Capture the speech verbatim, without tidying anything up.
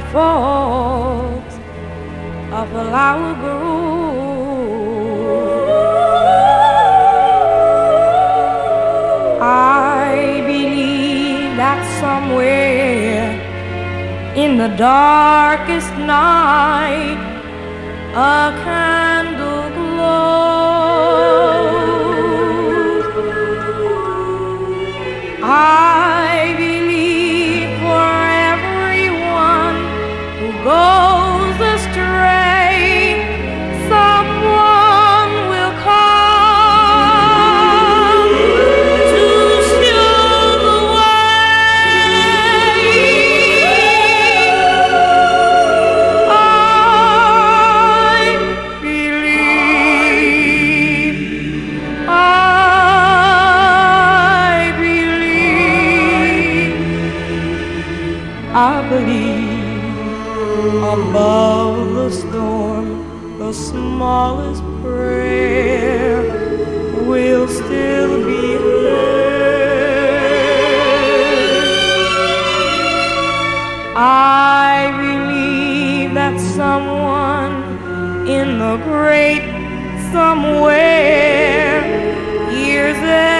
folds of a flower grove. I believe that somewhere in the darkest night a candle glows. I believe for everyone who goes astray, someone will come to show the way. I believe, I believe, I believe. Above the storm, the smallest prayer will still be heard. I believe that someone in the great somewhere hears it.